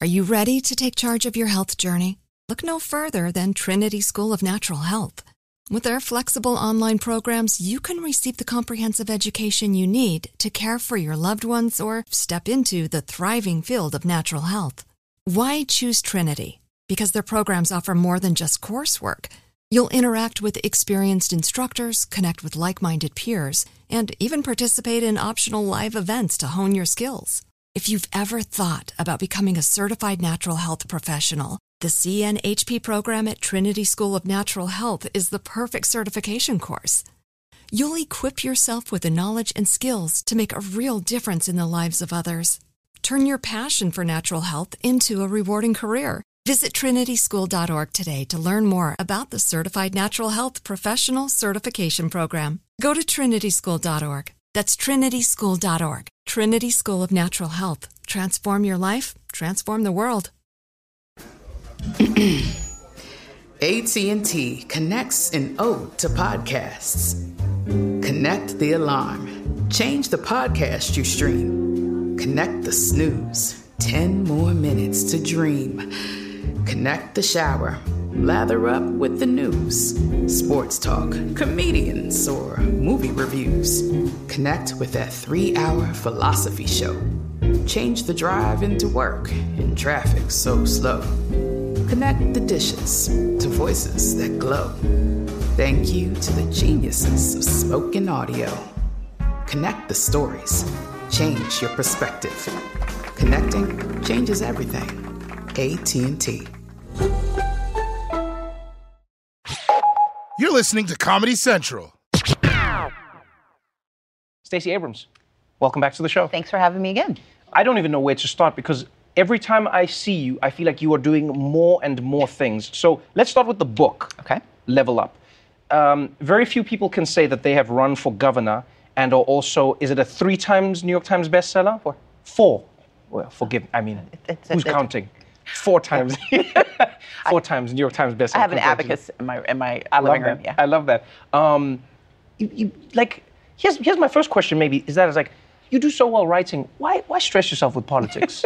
Are you ready to take charge of your health journey? Look no further than Trinity School of Natural Health. With their flexible online programs, you can receive the comprehensive education you need to care for your loved ones or step into the thriving field of natural health. Why choose Trinity? Because their programs offer more than just coursework. You'll interact with experienced instructors, connect with like-minded peers, and even participate in optional live events to hone your skills. If you've ever thought about becoming a certified natural health professional, the CNHP program at Trinity School of Natural Health is the perfect certification course. You'll equip yourself with the knowledge and skills to make a real difference in the lives of others. Turn your passion for natural health into a rewarding career. Visit trinityschool.org today to learn more about the Certified Natural Health Professional Certification Program. Go to trinityschool.org. That's trinityschool.org. Trinity School of Natural Health. Transform your life, transform the world. AT&T connects an ode to podcasts. Connect the alarm. Change the podcast you stream. Connect the snooze. 10 more minutes to dream. Connect the shower. Lather up with the news. Sports talk, comedians, or movie reviews. Connect with that 3-hour philosophy show. Change the drive into work in traffic so slow. Connect the dishes to voices that glow. Thank you to the geniuses of spoken audio. Connect the stories. Change your perspective. Connecting changes everything. AT&T. You're listening to Comedy Central. Stacey Abrams, welcome back to the show. Thanks for having me again. I don't even know where to start because every time I see you, I feel like you are doing more and more things. So let's start with the book, Okay. Level Up. Very few people can say that they have run for governor and are also, is it a 3 times New York Times bestseller? 4. 4. Well, forgive, I mean, who's counting? 4 times. 4 times New York Times bestseller. I have an abacus in my living room. Yeah. I love that. Here's my first question. Maybe is like, you do so well writing. Why stress yourself with politics?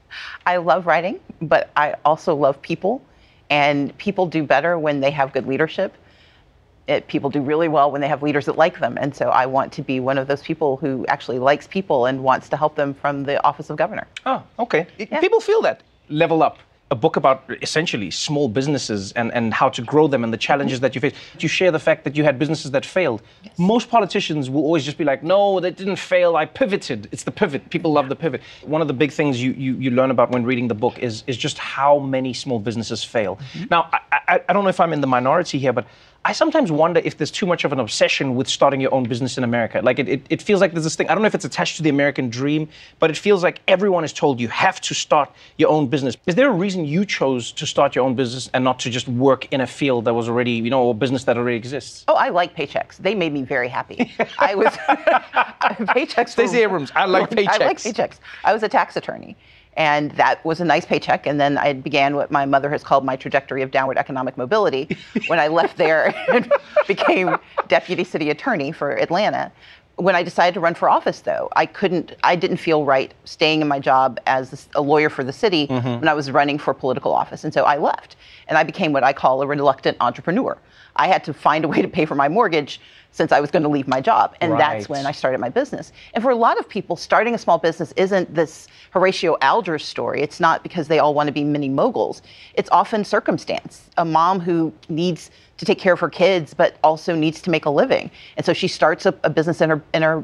I love writing, but I also love people, and people do better when they have good leadership. People do really well when they have leaders that like them, and so I want to be one of those people who actually likes people and wants to help them from the office of governor. Oh, okay. Yeah. People feel that. Level Up, a book about essentially small businesses and how to grow them and the challenges that you face. You share the fact that you had businesses that failed. Yes. Most politicians will always just be like, no, that didn't fail, I pivoted. It's the pivot. People love the pivot. One of the big things you learn about when reading the book is just how many small businesses fail. Mm-hmm. Now, I don't know if I'm in the minority here, but I sometimes wonder if there's too much of an obsession with starting your own business in America. Like it feels like there's this thing, I don't know if it's attached to the American dream, but it feels like everyone is told you have to start your own business. Is there a reason you chose to start your own business and not to just work in a field that was already, or a business that already exists? Oh, I like paychecks. They made me very happy. I was paychecks. Stacey Abrams, I like paychecks. I like paychecks. I was a tax attorney. And that was a nice paycheck. And then I began what my mother has called my trajectory of downward economic mobility when I left there and became deputy city attorney for Atlanta. When I decided to run for office, though, I didn't feel right staying in my job as a lawyer for the city when I was running for political office. And so I left. And I became what I call a reluctant entrepreneur. I had to find a way to pay for my mortgage since I was going to leave my job. And that's when I started my business. And for a lot of people, starting a small business isn't this Horatio Alger story. It's not because they all want to be mini moguls. It's often circumstance. A mom who needs to take care of her kids, but also needs to make a living. And so she starts a business in her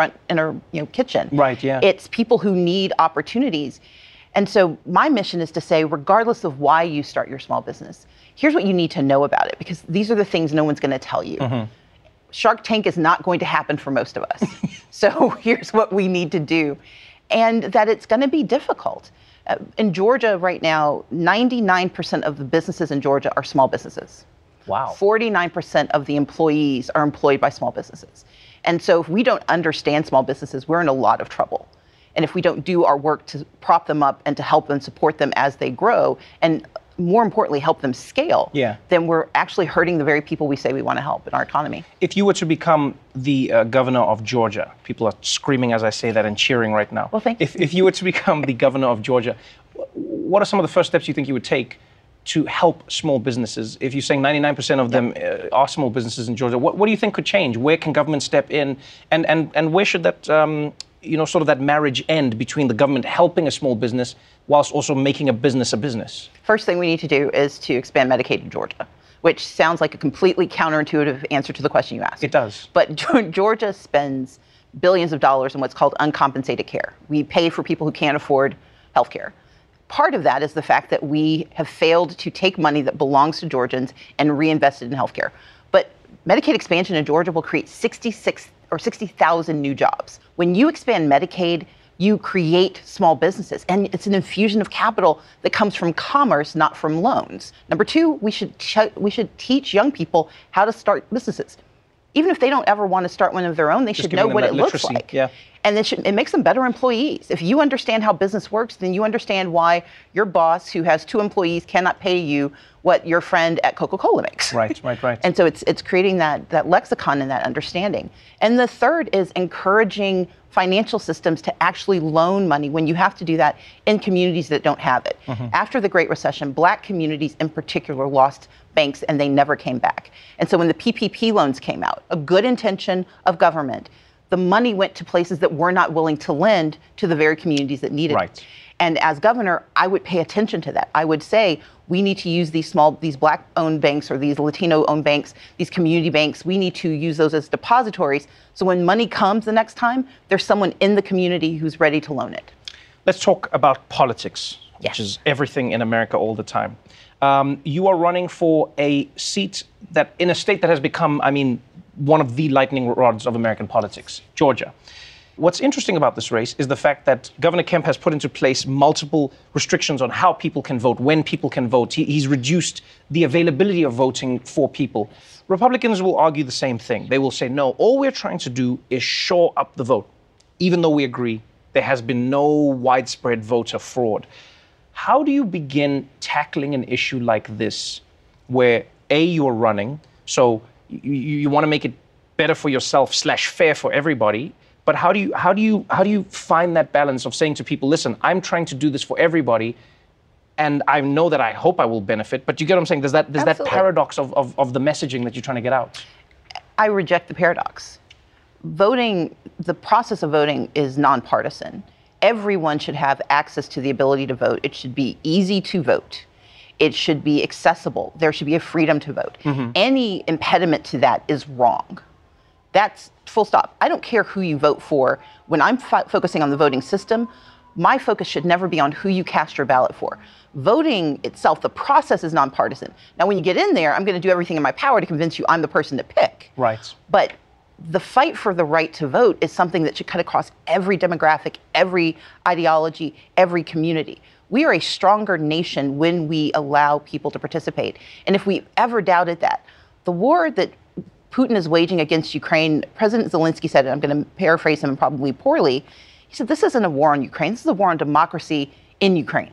kitchen. Right, yeah. It's people who need opportunities. And so my mission is to say, regardless of why you start your small business, here's what you need to know about it, because these are the things no one's going to tell you. Mm-hmm. Shark Tank is not going to happen for most of us. So here's what we need to do. And that it's going to be difficult. In Georgia right now, 99% of the businesses in Georgia are small businesses. Wow. 49% of the employees are employed by small businesses. And so if we don't understand small businesses, we're in a lot of trouble. And if we don't do our work to prop them up and to help them support them as they grow, and more importantly, help them scale, then we're actually hurting the very people we say we want to help in our economy. If you were to become the governor of Georgia, people are screaming as I say that and cheering right now. Well, thank you. If you were to become the governor of Georgia, what are some of the first steps you think you would take to help small businesses? If you're saying 99% of them are small businesses in Georgia, what do you think could change? Where can government step in? And where should that, sort of that marriage end between the government helping a small business whilst also making a business? First thing we need to do is to expand Medicaid in Georgia, which sounds like a completely counterintuitive answer to the question you asked. It does. But Georgia spends billions of dollars in what's called uncompensated care. We pay for people who can't afford health care. Part of that is the fact that we have failed to take money that belongs to Georgians and reinvest it in healthcare. But Medicaid expansion in Georgia will create 60,000 new jobs. When you expand Medicaid, you create small businesses, and it's an infusion of capital that comes from commerce, not from loans. Number two, we should teach young people how to start businesses. Even if they don't ever want to start one of their own, they should know what it looks like. Yeah. And it makes them better employees. If you understand how business works, then you understand why your boss, who has 2 employees, cannot pay you what your friend at Coca-Cola makes. Right. And so it's creating that lexicon and that understanding. And the third is encouraging financial systems to actually loan money when you have to do that in communities that don't have it. After the Great Recession, Black communities in particular lost banks and they never came back. And so when the PPP loans came out, a good intention of government, the money went to places that were not willing to lend to the very communities that needed it. And as governor, I would pay attention to that. I would say we need to use these Black-owned banks or these Latino-owned banks, these community banks. We need to use those as depositories. So when money comes the next time, there's someone in the community who's ready to loan it. Let's talk about politics, which is everything in America all the time. You are running for a seat that in a state that has become, one of the lightning rods of American politics, Georgia. What's interesting about this race is the fact that Governor Kemp has put into place multiple restrictions on how people can vote, when people can vote. He's reduced the availability of voting for people. Republicans will argue the same thing. They will say, no, all we're trying to do is shore up the vote, even though we agree there has been no widespread voter fraud. How do you begin tackling an issue like this where, A, you're running, so you want to make it better for yourself / fair for everybody, but how do you find that balance of saying to people, listen, I'm trying to do this for everybody, and I know that I hope I will benefit, but you get what I'm saying? There's that paradox of the messaging that you're trying to get out. I reject the paradox. Voting, the process of voting is nonpartisan. Everyone should have access to the ability to vote. It should be easy to vote. It should be accessible. There should be a freedom to vote. Any impediment to that is wrong. That's full stop. I don't care who you vote for. When I'm focusing on the voting system, my focus should never be on who you cast your ballot for. Voting itself, the process is nonpartisan. Now, when you get in there, I'm going to do everything in my power to convince you I'm the person to pick. Right. But the fight for the right to vote is something that should cut across every demographic, every ideology, every community. We are a stronger nation when we allow people to participate. And if we ever doubted that, the war that Putin is waging against Ukraine, President Zelensky said, and I'm going to paraphrase him probably poorly, he said, this isn't a war on Ukraine, this is a war on democracy in Ukraine.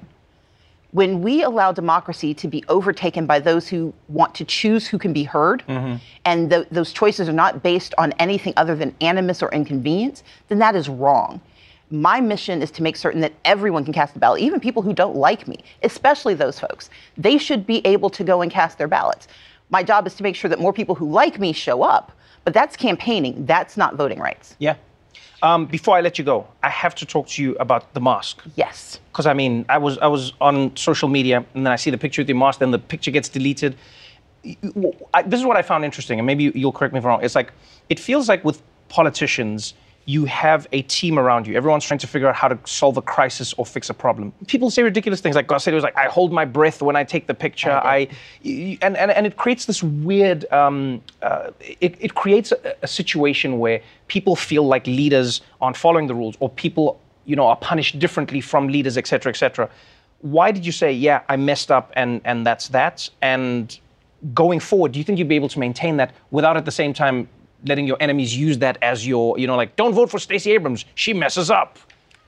When we allow democracy to be overtaken by those who want to choose who can be heard, and those choices are not based on anything other than animus or inconvenience, then that is wrong. My mission is to make certain that everyone can cast a ballot, even people who don't like me, especially those folks. They should be able to go and cast their ballots. My job is to make sure that more people who like me show up, but that's campaigning. That's not voting rights. Yeah. Before I let you go, I have to talk to you about the mask. Yes. Because I was on social media, and then I see the picture with your mask, then the picture gets deleted. This is what I found interesting, and maybe you'll correct me if I'm wrong. It's like, it feels like with politicians, you have a team around you. Everyone's trying to figure out how to solve a crisis or fix a problem. People say ridiculous things, like God said, it was like, I hold my breath when I take the picture. And it creates this weird, it creates a situation where people feel like leaders aren't following the rules, or people, are punished differently from leaders, et cetera, et cetera. Why did you say, yeah, I messed up and that's that? And going forward, do you think you'd be able to maintain that without at the same time letting your enemies use that as your, like, don't vote for Stacey Abrams, she messes up?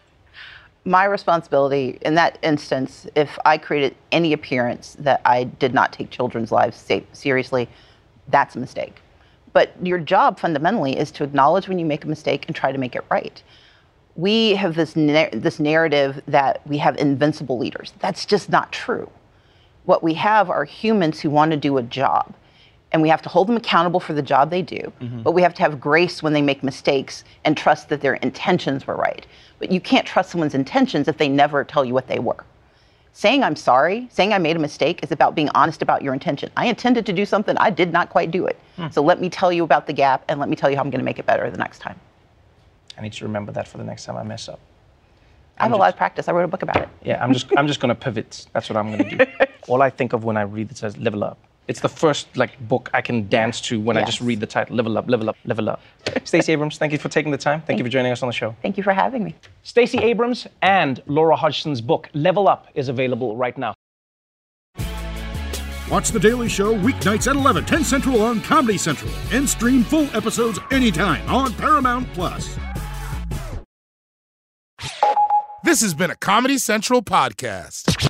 My responsibility in that instance, if I created any appearance that I did not take children's lives seriously, that's a mistake. But your job fundamentally is to acknowledge when you make a mistake and try to make it right. we have this narrative that we have invincible leaders. That's just not true. What we have are humans who want to do a job, and we have to hold them accountable for the job they do, but we have to have grace when they make mistakes and trust that their intentions were right. But you can't trust someone's intentions if they never tell you what they were. Saying I'm sorry, saying I made a mistake is about being honest about your intention. I intended to do something, I did not quite do it. So let me tell you about the gap, and let me tell you how I'm going to make it better the next time. I need to remember that for the next time I mess up. I have a lot of practice. I wrote a book about it. Yeah, I'm just going to pivot. That's what I'm going to do. All I think of when I read it says level up. It's the first book I can dance to when I just read the title. Level up, level up, level up. Stacey Abrams, thank you for taking the time. Thank you for joining us on the show. Thank you for having me. Stacey Abrams and Laura Hodgson's book, Level Up, is available right now. Watch The Daily Show weeknights at 11, 10 Central on Comedy Central. And stream full episodes anytime on Paramount+. This has been a Comedy Central podcast.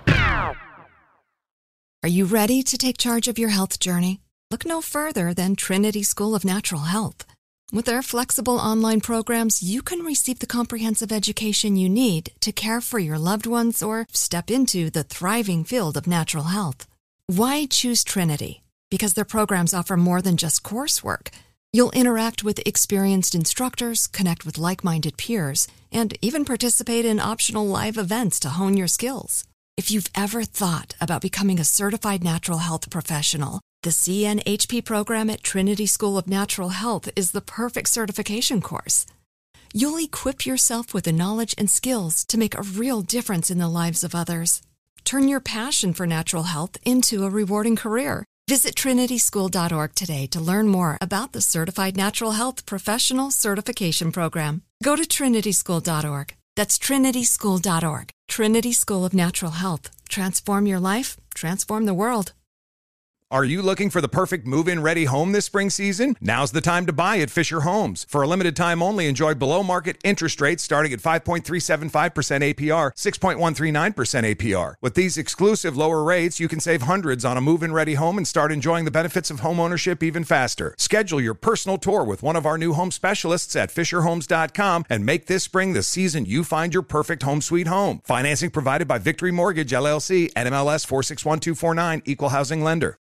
Are you ready to take charge of your health journey? Look no further than Trinity School of Natural Health. With their flexible online programs, you can receive the comprehensive education you need to care for your loved ones or step into the thriving field of natural health. Why choose Trinity? Because their programs offer more than just coursework. You'll interact with experienced instructors, connect with like-minded peers, and even participate in optional live events to hone your skills. If you've ever thought about becoming a certified natural health professional, the CNHP program at Trinity School of Natural Health is the perfect certification course. You'll equip yourself with the knowledge and skills to make a real difference in the lives of others. Turn your passion for natural health into a rewarding career. Visit trinityschool.org today to learn more about the Certified Natural Health Professional Certification Program. Go to trinityschool.org. That's trinityschool.org. Trinity School of Natural Health. Transform your life, transform the world. Are you looking for the perfect move-in ready home this spring season? Now's the time to buy at Fisher Homes. For a limited time only, enjoy below-market interest rates starting at 5.375% APR, 6.139% APR. With these exclusive lower rates, you can save hundreds on a move-in ready home and start enjoying the benefits of home ownership even faster. Schedule your personal tour with one of our new home specialists at FisherHomes.com and make this spring the season you find your perfect home sweet home. Financing provided by Victory Mortgage, LLC, NMLS 461249, Equal Housing Lender.